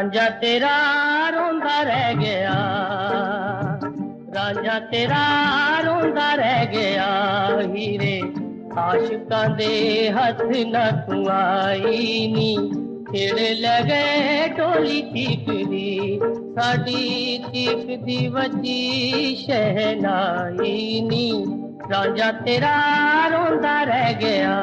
रांझा तेरा रोंदा रह गया, रांझा तेरा रोंदा रह गया, हीरे आशिकां दे हथ ना तू आई नी, खेड़ लगे टोली चीकदी, साडी चीकदी वजी शहनाई नी, रांझा तेरा रोंदा रह गया।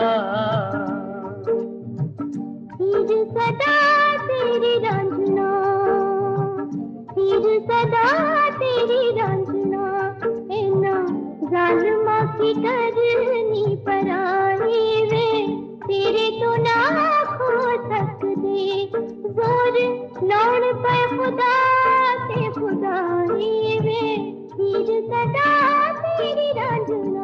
फिर सदा तेरी रांझना, फिर सदा तेरी रांझना, इना जालिमा की करनी पराई वे, तेरे तो ना खो सकदे जोर लौड़ पे खुदा ते खुदाई वे, फिर सदा तेरी रांझना।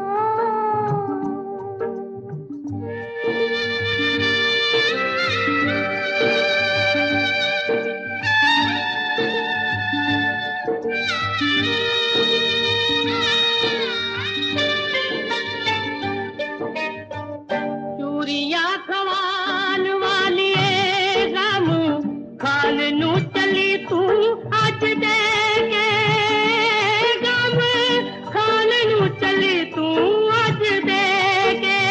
चूरियां खवान वाली गम खान नू चली तू अज दे के, गम खान नू चली तू अज दे के,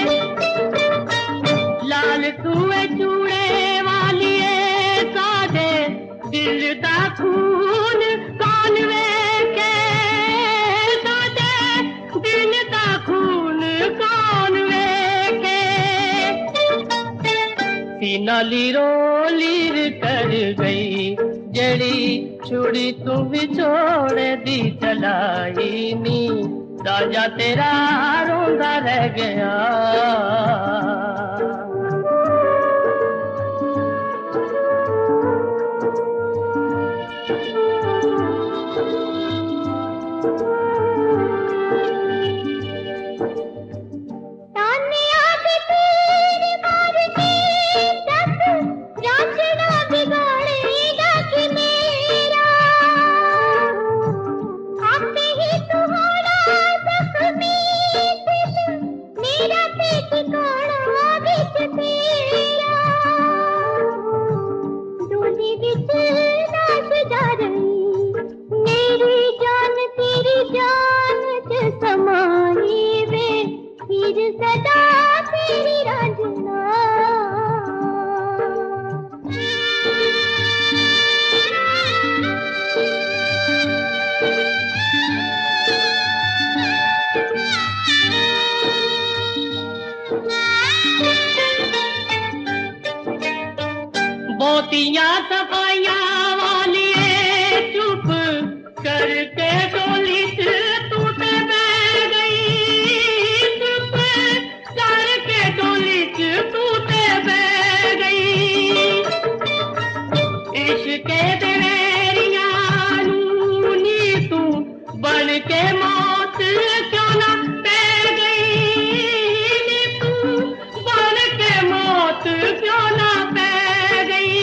लाल सूए चूड़े वाली सादे दिल दा खून कौन वेखे, सादे दिल दा खून कौन वेखे, सीना लीरो लीर कर गई जड़ी छुड़ी तू विछोड़ दी चलाई नी, रांझा तेरा रोंदा रह गया। मेरी जान तेरी जान च समाई वे, फिर सदा तेरी रांझना। बोतियां सफाइयां वाली चुप करके डोली च तू ते बह गई, चुप करके डोली च तू ते बह गई, इश्के दे वेरियां नू नी तू बन के मौत क्यों ना पै गई, नी तू बन के मौत क्यों ना पै गई,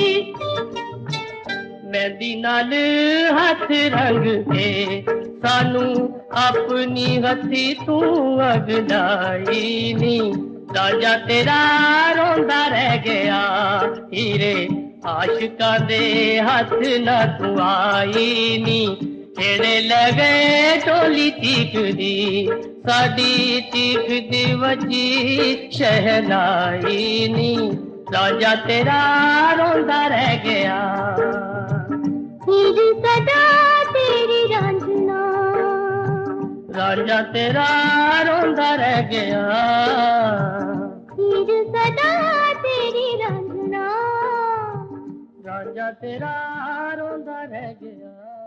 मेहंदी नाल हथ रंग के सानू अपनी हथी तू अगलाई नी, रांझा तेरा रोंदा रह गया, हीरे आशिकां दे हथ ना तू आई नी, खेड़े लगे टोली चीकदी, साडी चीकदी वजी शहनाई नी, रांझा तेरा रोंदा रह गया। फिर सदा तेरी रांझना, रांझा तेरा रोंदा रह गया, फिर सदा तेरी रांझना, रांझा तेरा रोंदा रह गया।